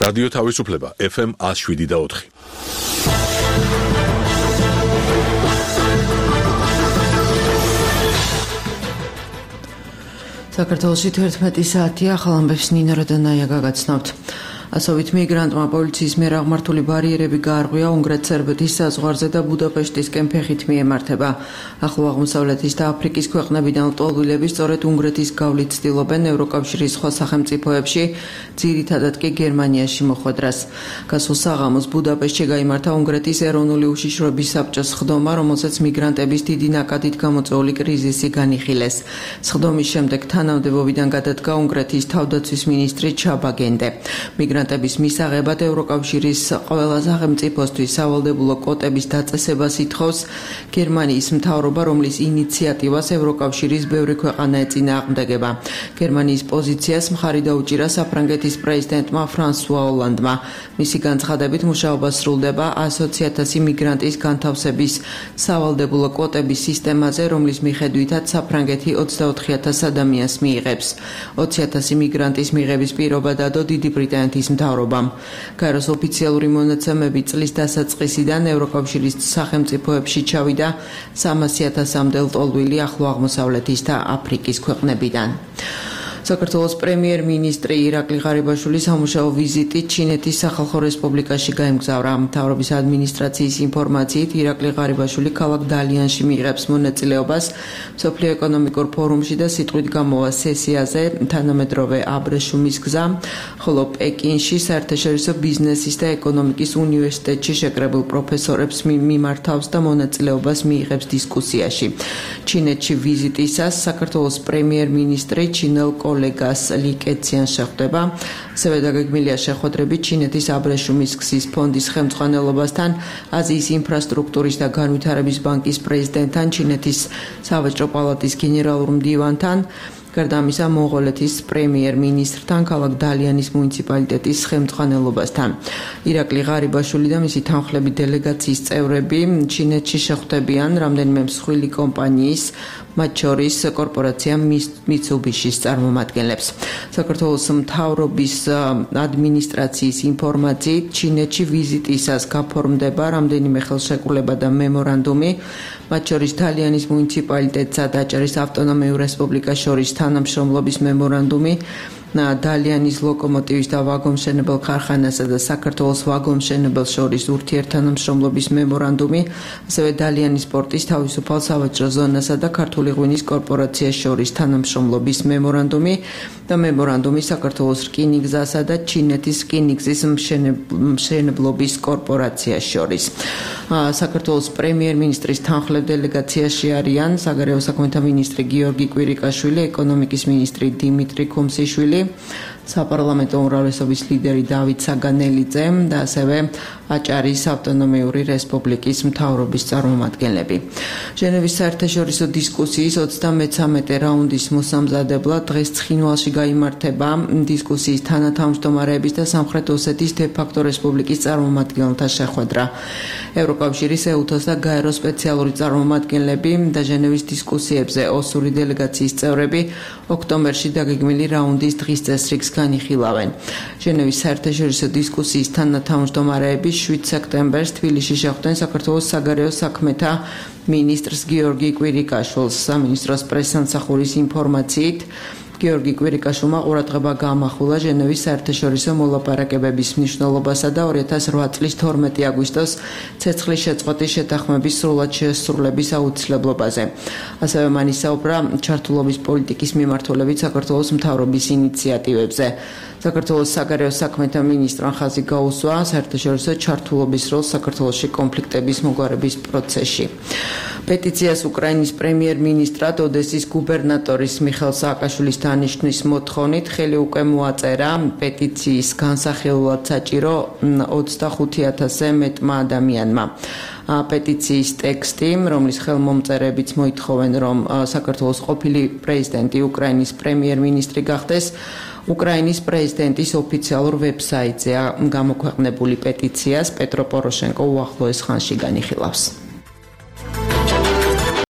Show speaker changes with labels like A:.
A: რადიო თავისუფლება FM 107.4.
B: საქართველოში 11 საათია, ახალ ამბებს ნინო როდანაია გაგაცნობთ. ასობით მიგრანტმა პოლიციის მიერ აღმართული ბარიერები გაარღვია უნგრეთ-სერბეთის საზღვარზე და ბუდაპეშტისკენ ფეხით მიემართება. ახლო აღმოსავლეთის და აფრიკის ქვეყნებიდან ლტოლვილები სწორედ უნგრეთის გავლით ცდილობენ ევროკავშირის სხვა სახელმწიფოებში, ძირითადად კი გერმანიაში მოხვედრას. გასულ საღამოს ბუდაპეშტში გაიმართა უნგრეთის ეროვნული უშიშროების საბჭოს სხდომა, რომელსაც მიგრანტების დიდი ნაკადით გამოწვეული კრიზისი განიხილეს. სხდომის შემდეგ თანამდებობიდან გადადგა უნგრეთის თავდაცვის მინისტრი ჩაბა გენდე. მიგრანტების მისაღებად ევროკავშირის ყველა სახელმწიფოსთვის სავალდებულო კვოტების დაწესებას ითხოვს გერმანიის მთავრობა, რომლის ინიციატივას ევროკავშირის ბევრი ქვეყანა ეწინააღმდეგება. გერმანიის პოზიციას მხარი დაუჭირა საფრანგეთის პრეზიდენტმა ფრანსუა ოლანდმა. მისი განცხადებით მუშაობა სრულდება 100,000 მიგრანტის განთავსების სავალდებულო კვოტების სისტემაზე, რომლის მიხედვითაც საფრანგეთი 24,000 ადამიანს მიიღებს. 20,000 მიგრანტის მიღების პირობა დადო დიდი ბრიტანეთის მთავრობამ. გაეროს ოფიციალური მონაცემები წლის დასაწყისიდან ევროკავშირის სახელმწიფოებში ჩავიდა 300,000-მდე ლტოლვილი ახლო აღმოსავლეთის და აფრიკის ქვეყნებიდან. საქართველოს პრემიერ-მინისტრი ირაკლი ღარიბაშვილი სამუშაო ვიზიტით ჩინეთის სახალხო რესპუბლიკაში გაემგზავრა. მთავრობის ადმინისტრაციის ინფორმაციით ირაკლი ღარიბაშვილი ქალაქ დალიანში მიიღებს მონაწილეობას მსოფლიო ეკონომიკურ ფორუმში და სიტყვით გამოვა სესიაზე თანამედროვე აბრეშუმის გზა, ხოლო პეკინში საერთაშორისო ბიზნესის და ეკონომიკის უნივერსიტეტში შეკრებილ პროფესორებს მიმართავს და მონაწილეობას მიიღებს დისკუსიაში. ჩინეთში ვიზიტისას საქართველოს პრემიერ-მინისტრი ჩინელ კოლეგას ალი კეციანს შეხვდება. ასევე დაგეგმილია შეხვედრები ჩინეთის აბრეშუმის გზის ფონდის ხელმძღვანელობასთან, აზიის ინფრასტრუქტურის და განვითარების ბანკის პრეზიდენტთან, ჩინეთის სავაჭრო პალატის გენერალურ მდივანთან, გარდა ამისა მონღოლეთის პრემიერ-მინისტრთან, ქალაქ დალიანის მუნიციპალიტეტის ხელმძღვანელობასთან. ირაკლი ღარიბაშვილი და მისი თანხლები დელეგაციის წევრები ჩინეთში შეხვდებიან რამდენიმე მსხვილი კომპანიის, მათ შორის კორპორაცია მიცუბიშის წარმომადგენლებს. საქართველოს მთავრობის ადმინისტრაციის ინფორმაციით ჩინეთში ვიზიტისას გაფორმდება რამდენიმე ხელშეკრულება და მემორანდუმი, მათ შორის დალიანის მუნიციპალიტეტსა და აჭარის ავტონომიურ რესპუბლიკას შორის თანამშრომლობის მემორანდუმი, დალიანის ლოკომოტივის და ვაგონმშენებელ ქარხანასა და საქართველოს ვაგონმშენებელს შორის ურთიერთთანამშრომლობის მემორანდუმი, ასევე დალიანის პორტის თავისუფალ სავაჭრო ზონასა და ქართული ღვინის კორპორაციას შორის თანამშრომლობის მემორანდუმი და მემორანდუმი საქართველოს რკინიგზასა და ჩინეთის რკინიგზის მშენებლობის კორპორაციას შორის. საქართველოს პრემიერ-მინისტრის თანხლებ დელეგაციაში არიან საგარეო საქმეთა მინისტრი გიორგი კვირიკაშვილი, ეკონომიკის მინისტრი დიმიტრი ქუმსიშვილი, საპარლამენტო უმრავლესობის ლიდერი დავით საგანელიძე და ასევე აჭარის ავტონომიური რესპუბლიკის მთავრობის წარმომადგენლები. ჟენევის საერთაშორისო დისკუსიის 33 რაუნდის მოსამზადებლად დღეს ცხინვალში გაიმართება დისკუსიის თანათავმჯდომარეების და სამხრეთ ოსეთის დე-ფაქტო რესპუბლიკის წარმომადგენელთა შეხვედრა. ევროკავშირის, ეუთოს და გაეროს სპეციალური წარმომადგენლები და ჟენევის დისკუსიებზე ოსური დელეგაციის წევრები ოქტომბერში დაგეგმილი რაუნდის დღის წესრიგს განიხილავენ. ჟენევის საერთაშორისო დისკუსიის თანათავმჯდომარეები 7 სექტემბერს თბილისში შეხვდნენ საქართველოს საგარეო საქმეთა მინისტრს გიორგი კვირიკაშვილს. სამინისტროს პრესსამსახურის ინფორმაციით გიორგი კვირიკაშვილმა ყურადღება გაამახვილა ჟენევის საერთაშორისო მოლაპარაკებების მნიშვნელობასა და 2008 წლის 12 აგვისტოს ცეცხლის შეწყვეტის შეთანხმების სრულად შესრულების აუცილებლობაზე. ასევე მან ისაუბრა ჩართულობის პოლიტიკის მიმართულებით საქართველოს მთავრობის ინიციატივებზე. საქართველოს საგარეო საქმეთა მინისტრმა ხაზი გაუსვა საერთაშორისო ჩართულობის როლს საქართველოში კონფლიქტების მოგვარების პროცესში. პეტიციას უკრაინის პრემიერ-მინისტრად ოდესის გუბერნატორის მიხეილ სააკაშვილის დანიშვნის მოთხოვნით ხელი უკვე მოაწერა პეტიციის განსახილვად საჭირო 25,000-ზე მეტმა ადამიანმა. პეტიციის ტექსტი, რომლის ხელმომწერებიც მოითხოვენ, რომ საქართველოს ყოფილი პრეზიდენტი უკრაინის პრემიერ-მინისტრი გახდეს, უკრაინის პრეზიდენტის ოფიციალურ ვებსაიტზეა გამოქვეყნებული. პეტიციას პეტრო პოროშენკო უახლოეს ხანში განიხილავს.